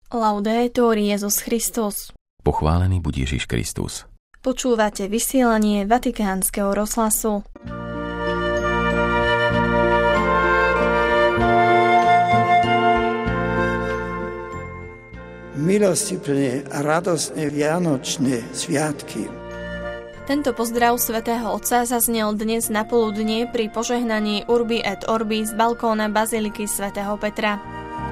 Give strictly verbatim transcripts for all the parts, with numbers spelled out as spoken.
Laudetur Jesus Christus. Pochválený buď Ježiš Kristus. Počúvate vysielanie Vatikánskeho rozhlasu. Milostivné a radostné vianočné sviatky. Tento pozdrav svätého Otca zaznel dnes na poludnie pri požehnaní Urbi et Orbi z balkóna baziliky svätého Petra.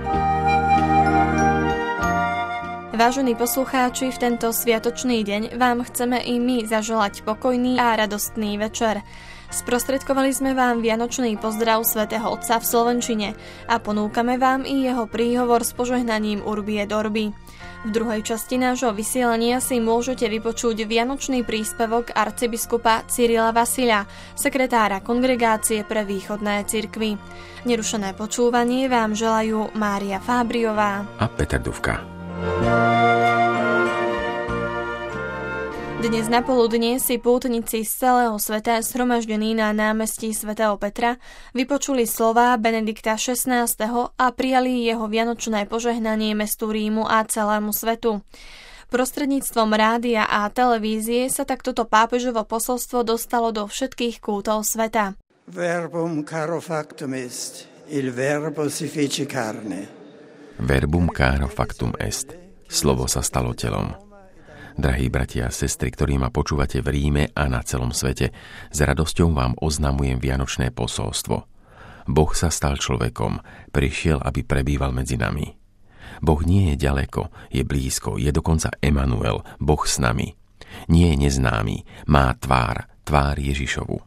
Vážení poslucháči, v tento sviatočný deň vám chceme i my zaželať pokojný a radostný večer. Sprostredkovali sme vám vianočný pozdrav svätého Otca v slovenčine a ponúkame vám i jeho príhovor s požehnaním Urbi et Orbi. V druhej časti nášho vysielania si môžete vypočuť vianočný príspevok arcibiskupa Cyrila Vasila, sekretára Kongregácie pre východné cirkvy. Nerušené počúvanie vám želajú Mária Fábriová a Peter Dufka. Dnes na poludnie si pútnici z celého sveta zhromaždení na námestí svätého Petra vypočuli slová Benedikta šestnásteho a prijali jeho vianočné požehnanie mestu Rímu a celému svetu. Prostredníctvom rádia a televízie sa tak toto pápežovo posolstvo dostalo do všetkých kútov sveta. Verbum caro factum est, il verbo si fece carne. Verbum caro factum est, slovo sa stalo telom. Drahí bratia a sestry, ktorí ma počúvate v Ríme a na celom svete, s radosťou vám oznamujem vianočné posolstvo. Boh sa stal človekom, prišiel, aby prebýval medzi nami. Boh nie je ďaleko, je blízko, je dokonca Emanuel, Boh s nami. Nie je neznámy, má tvár, tvár Ježišovu.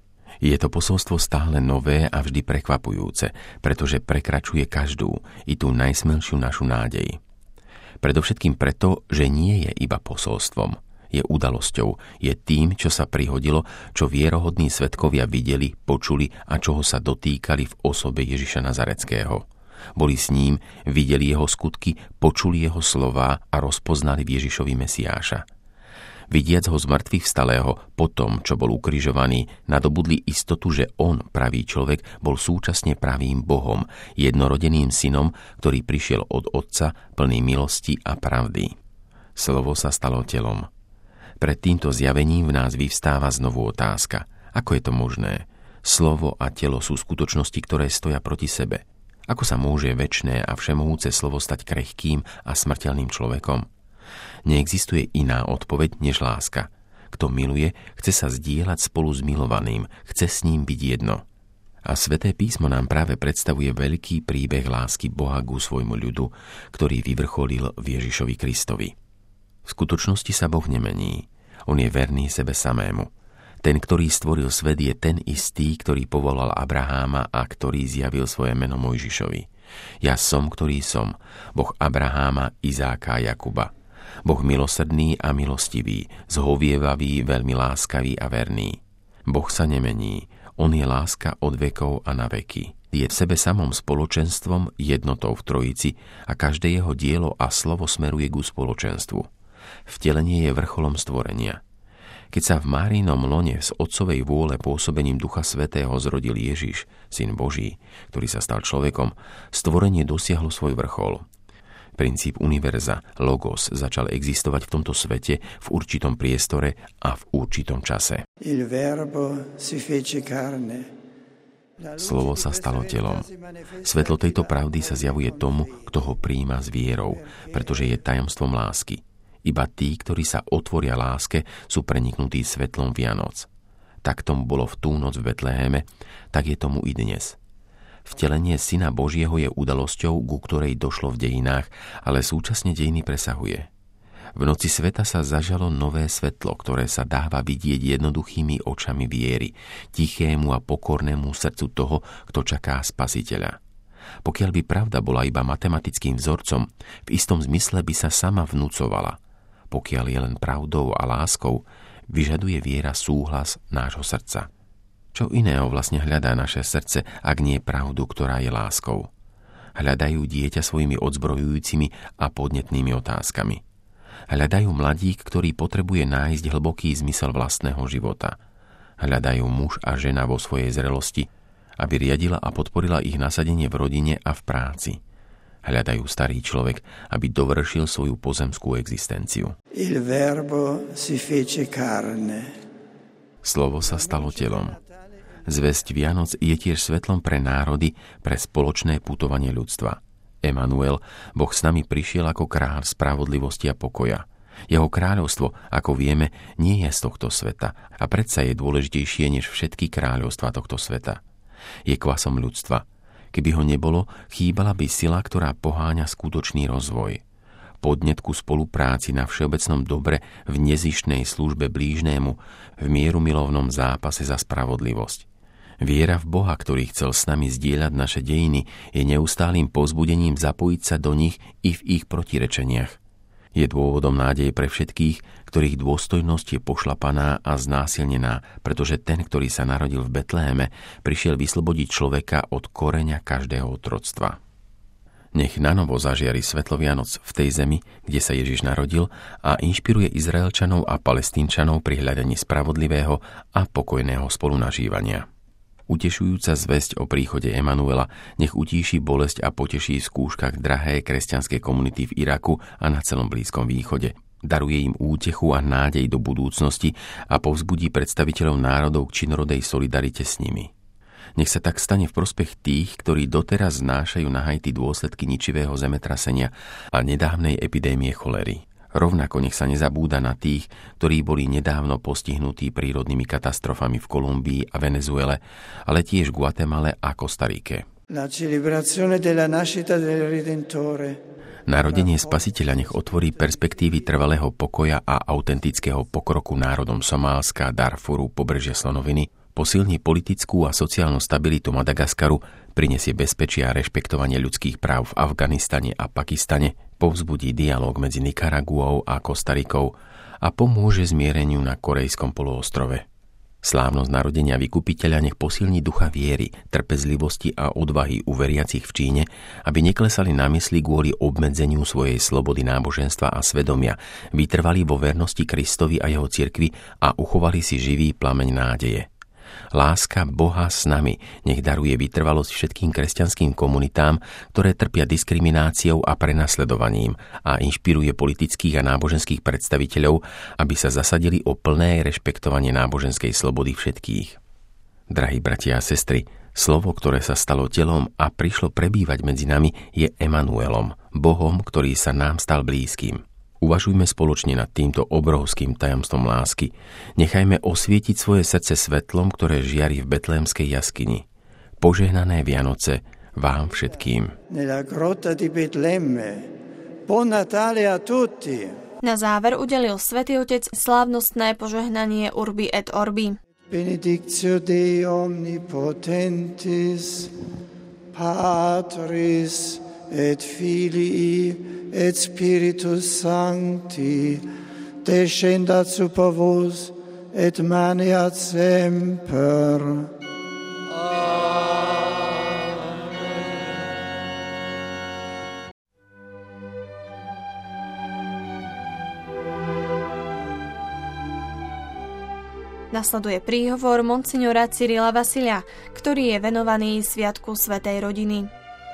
Je to posolstvo stále nové a vždy prekvapujúce, pretože prekračuje každú, i tú najsmelšiu našu nádej. Predovšetkým preto, že nie je iba posolstvom, je udalosťou, je tým, čo sa prihodilo, čo vierohodní svedkovia videli, počuli a čoho sa dotýkali v osobe Ježiša Nazareckého. Boli s ním, videli jeho skutky, počuli jeho slová a rozpoznali v Ježišovi Mesiáša. Vidiac ho z mŕtvych vstalého, po tom, čo bol ukrižovaný, nadobudli istotu, že on, pravý človek, bol súčasne pravým Bohom, jednorodeným synom, ktorý prišiel od Otca, plný milosti a pravdy. Slovo sa stalo telom. Pred týmto zjavením v nás vyvstáva znovu otázka. Ako je to možné? Slovo a telo sú skutočnosti, ktoré stoja proti sebe. Ako sa môže večné a všemohúce slovo stať krehkým a smrteľným človekom? Neexistuje iná odpoveď než láska. Kto miluje, chce sa zdieľať spolu s milovaným, chce s ním byť jedno. A Sväté písmo nám práve predstavuje veľký príbeh lásky Boha ku svojmu ľudu, ktorý vyvrcholil v Ježišovi Kristovi. V skutočnosti sa Boh nemení. On je verný sebe samému. Ten, ktorý stvoril svet, je ten istý, ktorý povolal Abraháma a ktorý zjavil svoje meno Mojžišovi. Ja som, ktorý som, Boh Abraháma, Izáka a Jakuba. Boh milosrdný a milostivý, zhovievavý, veľmi láskavý a verný. Boh sa nemení, on je láska od vekov a na veky. Je v sebe samom spoločenstvom, jednotou v Trojici a každé jeho dielo a slovo smeruje ku spoločenstvu. Vtelenie je vrcholom stvorenia. Keď sa v Márinom lone z Otcovej vôle pôsobením Ducha Svätého zrodil Ježiš, Syn Boží, ktorý sa stal človekom, stvorenie dosiahlo svoj vrchol. Princíp univerza, logos, začal existovať v tomto svete v určitom priestore a v určitom čase. Il verbo si fece carne. Slovo sa stalo telom. Svetlo tejto pravdy sa zjavuje tomu, kto ho prijíma s vierou, pretože je tajomstvom lásky. Iba tí, ktorí sa otvoria láske, sú preniknutí svetlom Vianoc. Tak tomu bolo v tú noc v Betléme, tak je tomu i dnes. Vtelenie Syna Božieho je udalosťou, ku ktorej došlo v dejinách, ale súčasne dejiny presahuje. V noci sveta sa zažalo nové svetlo, ktoré sa dáva vidieť jednoduchými očami viery, tichému a pokornému srdcu toho, kto čaká Spasiteľa. Pokiaľ by pravda bola iba matematickým vzorcom, v istom zmysle by sa sama vnúcovala. Pokiaľ je len pravdou a láskou, vyžaduje viera súhlas nášho srdca. Čo iného vlastne hľadá naše srdce, ak nie pravdu, ktorá je láskou? Hľadajú dieťa svojimi odzbrojujúcimi a podnetnými otázkami. Hľadajú mladík, ktorý potrebuje nájsť hlboký zmysel vlastného života. Hľadajú muž a žena vo svojej zrelosti, aby riadila a podporila ich nasadenie v rodine a v práci. Hľadajú starý človek, aby dovršil svoju pozemskú existenciu. Il verbo si fece carne. Slovo sa stalo telom. Zvesť Vianoc je tiež svetlom pre národy, pre spoločné putovanie ľudstva. Emanuel, Boh s nami prišiel ako kráľ spravodlivosti a pokoja. Jeho kráľovstvo, ako vieme, nie je z tohto sveta a predsa je dôležitejšie než všetky kráľovstvá tohto sveta. Je kvasom ľudstva. Keby ho nebolo, chýbala by sila, ktorá poháňa skutočný rozvoj. Podnet ku spolupráci na všeobecnom dobre, v nezištnej službe blížnému, v mierumilovnom zápase za spravodlivosť. Viera v Boha, ktorý chcel s nami zdieľať naše dejiny, je neustálým povzbudením zapojiť sa do nich i v ich protirečeniach. Je dôvodom nádeje pre všetkých, ktorých dôstojnosť je pošlapaná a znásilnená, pretože ten, ktorý sa narodil v Betléme, prišiel vyslobodiť človeka od koreňa každého otroctva. Nech nanovo zažiari svetlo Vianoc v tej zemi, kde sa Ježiš narodil, a inšpiruje Izraelčanov a Palestínčanov pri hľadaní spravodlivého a pokojného spolunažívania. Utešujúca zvesť o príchode Emanuela nech utíši bolesť a poteší v skúškach drahé kresťanské komunity v Iraku a na celom Blízkom východe. Daruje im útechu a nádej do budúcnosti a povzbudí predstaviteľov národov k činorodej solidarite s nimi. Nech sa tak stane v prospech tých, ktorí doteraz znášajú na Haiti dôsledky ničivého zemetrasenia a nedávnej epidémie cholery. Rovnako nech sa nezabúda na tých, ktorí boli nedávno postihnutí prírodnými katastrofami v Kolumbii a Venezuele, ale tiež v Guatemale a Kostarike. Narodenie Spasiteľa nech otvorí perspektívy trvalého pokoja a autentického pokroku národom Somálska, Darfuru, Pobrežia Slonoviny, posilní politickú a sociálnu stabilitu Madagaskaru, prinesie bezpečie a rešpektovanie ľudských práv v Afganistane a Pakistane, povzbudí dialóg medzi Nikaraguou a Kostarikou a pomôže zmiereniu na Korejskom poloostrove. Slávnosť narodenia Vykupiteľa nech posilní ducha viery, trpezlivosti a odvahy u veriacich v Číne, aby neklesali na mysli kvôli obmedzeniu svojej slobody náboženstva a svedomia, vytrvali vo vernosti Kristovi a jeho cirkvi a uchovali si živý plameň nádeje. Láska Boha s nami nech daruje vytrvalosť všetkým kresťanským komunitám, ktoré trpia diskrimináciou a prenasledovaním, a inšpiruje politických a náboženských predstaviteľov, aby sa zasadili o plné rešpektovanie náboženskej slobody všetkých. Drahí bratia a sestry, slovo, ktoré sa stalo telom a prišlo prebývať medzi nami, je Emanuelom, Bohom, ktorý sa nám stal blízkym. Uvažujme spoločne nad týmto obrovským tajomstvom lásky. Nechajme osvietiť svoje srdce svetlom, ktoré žiari v betlémskej jaskyni. Požehnané Vianoce vám všetkým. Na záver udelil Svätý Otec slávnostné požehnanie Urbi et Orbi. Benedictio Dei omnipotentis, Patris et Filii et Spiritus Sancti, descendat super vos et maneat semper. Nasleduje príhovor monsignora Cyrila Vasilia, ktorý je venovaný Sviatku Svätej rodiny.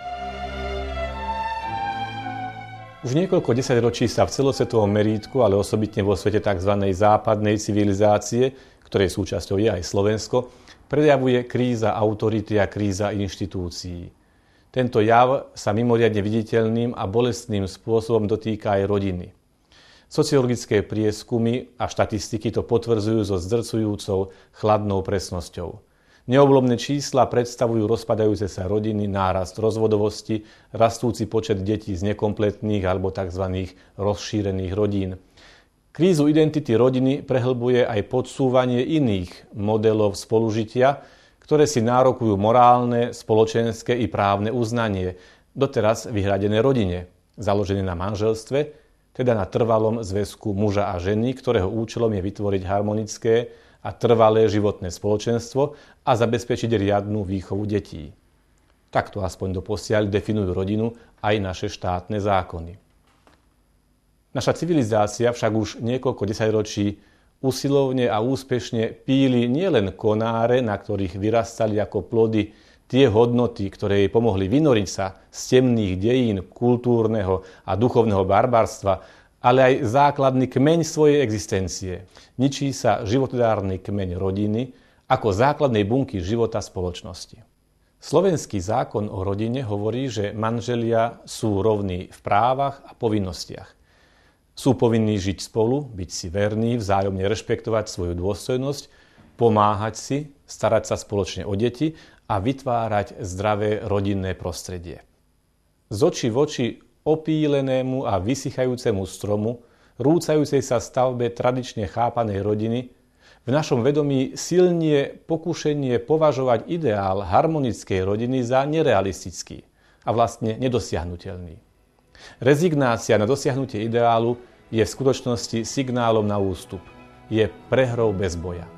Už niekoľko desaťročí sa v celosvetovom merítku, ale osobitne vo svete tzv. Západnej civilizácie, ktorej súčasťou je aj Slovensko, prejavuje kríza autority a kríza inštitúcií. Tento jav sa mimoriadne viditeľným a bolestným spôsobom dotýka aj rodiny. Sociologické prieskumy a štatistiky to potvrdzujú so zdrcujúcou chladnou presnosťou. Neoblomné čísla predstavujú rozpadajúce sa rodiny, nárast rozvodovosti, rastúci počet detí z nekompletných alebo tzv. Rozšírených rodín. Krízu identity rodiny prehlbuje aj podsúvanie iných modelov spolužitia, ktoré si nárokujú morálne, spoločenské i právne uznanie, doteraz vyhradené rodine, založené na manželstve, teda na trvalom zväzku muža a ženy, ktorého účelom je vytvoriť harmonické a trvalé životné spoločenstvo a zabezpečiť riadnu výchovu detí. Takto aspoň doposiaľ definujú rodinu aj naše štátne zákony. Naša civilizácia však už niekoľko desaťročí usilovne a úspešne píli nielen konáre, na ktorých vyrastali ako plody tie hodnoty, ktoré jej pomohli vynoriť sa z temných dejín kultúrneho a duchovného barbarstva, ale aj základný kmeň svojej existencie. Ničí sa životodárny kmeň rodiny ako základnej bunky života spoločnosti. Slovenský zákon o rodine hovorí, že manželia sú rovní v právach a povinnostiach. Sú povinní žiť spolu, byť si verní, vzájomne rešpektovať svoju dôstojnosť, pomáhať si, starať sa spoločne o deti a vytvárať zdravé rodinné prostredie. Z očí v oči opílenému a vysychajúcemu stromu, rúcajúcej sa stavbe tradične chápanej rodiny, v našom vedomí silnie pokušenie považovať ideál harmonickej rodiny za nerealistický a vlastne nedosiahnuteľný. Rezignácia na dosiahnutie ideálu je v skutočnosti signálom na ústup. Je prehrou bez boja.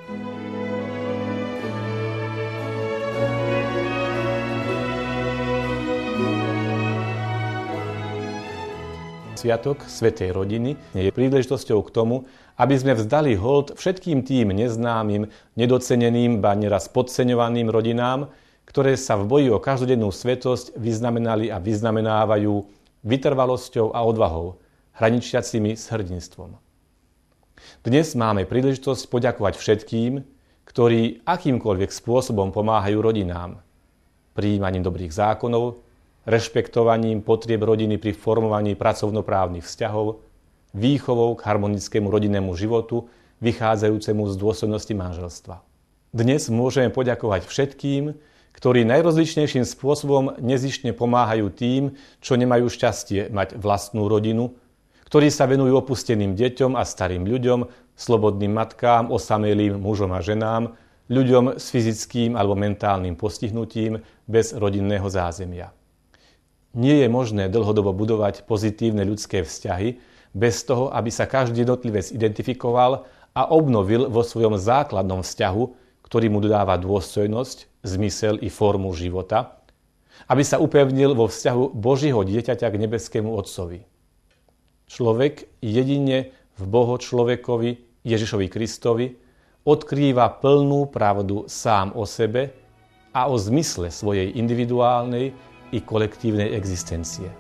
Sviatok Svätej rodiny je príležitosťou k tomu, aby sme vzdali hold všetkým tým neznámym, nedoceneným, ba neraz podceňovaným rodinám, ktoré sa v boji o každodennú svätosť vyznamenali a vyznamenávajú vytrvalosťou a odvahou, hraničiacimi s hrdinstvom. Dnes máme príležitosť poďakovať všetkým, ktorí akýmkoľvek spôsobom pomáhajú rodinám, prijímaním dobrých zákonov, rešpektovaním potrieb rodiny pri formovaní pracovnoprávnych vzťahov, výchovou k harmonickému rodinnému životu, vychádzajúcemu z dôstojnosti manželstva. Dnes môžeme poďakovať všetkým, ktorí najrozličnejším spôsobom nezištne pomáhajú tým, čo nemajú šťastie mať vlastnú rodinu, ktorí sa venujú opusteným deťom a starým ľuďom, slobodným matkám, osamelým mužom a ženám, ľuďom s fyzickým alebo mentálnym postihnutím bez rodinného zázemia. Nie je možné dlhodobo budovať pozitívne ľudské vzťahy bez toho, aby sa každý jednotlivec identifikoval a obnovil vo svojom základnom vzťahu, ktorý mu dodáva dôstojnosť, zmysel i formu života, aby sa upevnil vo vzťahu Božieho dieťaťa k nebeskému Otcovi. Človek jedine v Boho človekovi Ježišovi Kristovi odkrýva plnú pravdu sám o sebe a o zmysle svojej individuálnej i kolektívnej existencie.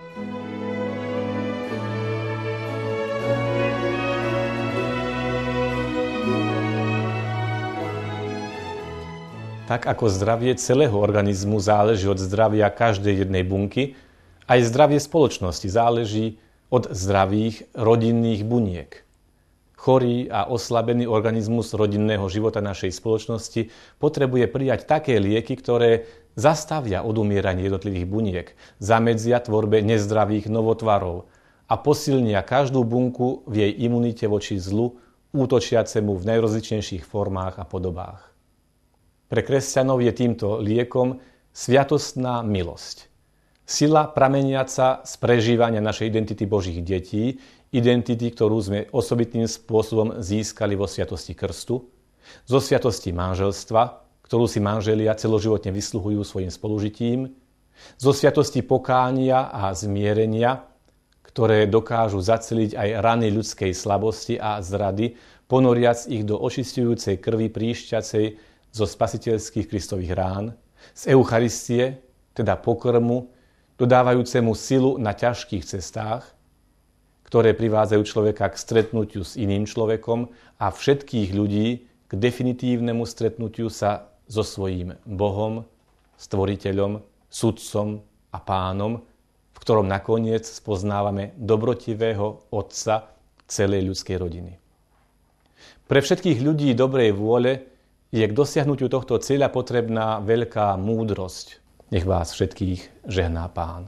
Tak ako zdravie celého organizmu záleží od zdravia každej jednej bunky, aj zdravie spoločnosti záleží od zdravých rodinných buniek. Chorý a oslabený organizmus rodinného života našej spoločnosti potrebuje prijať také lieky, ktoré zastavia odumieranie jednotlivých buniek, zamedzia tvorbe nezdravých novotvarov a posilnia každú bunku v jej imunite voči zlu, útočiacemu v najrozličnejších formách a podobách. Pre kresťanov je týmto liekom sviatostná milosť. Sila prameniaca z prežívania našej identity Božích detí, identity, ktorú sme osobitným spôsobom získali vo sviatosti krstu, zo sviatosti manželstva, ktorú si manželia celoživotne vysluhujú svojim spolužitím, zo sviatosti pokánia a zmierenia, ktoré dokážu zaceliť aj rany ľudskej slabosti a zrady, ponoriac ich do očisťujúcej krvi príšťacej zo spasiteľských Kristových rán, z Eucharistie, teda pokrmu, dodávajúcemu silu na ťažkých cestách, ktoré privádzajú človeka k stretnutiu s iným človekom a všetkých ľudí k definitívnemu stretnutiu sa so svojím Bohom, Stvoriteľom, Sudcom a Pánom, v ktorom nakoniec spoznávame dobrotivého Otca celej ľudskej rodiny. Pre všetkých ľudí dobrej vôle je k dosiahnutiu tohto cieľa potrebná veľká múdrosť. Nech vás všetkých žehná Pán.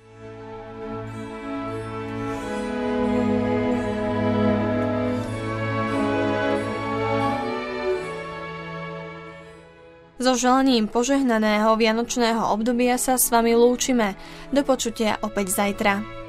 So želaním požehnaného vianočného obdobia sa s vami lúčime. Do počutia opäť zajtra.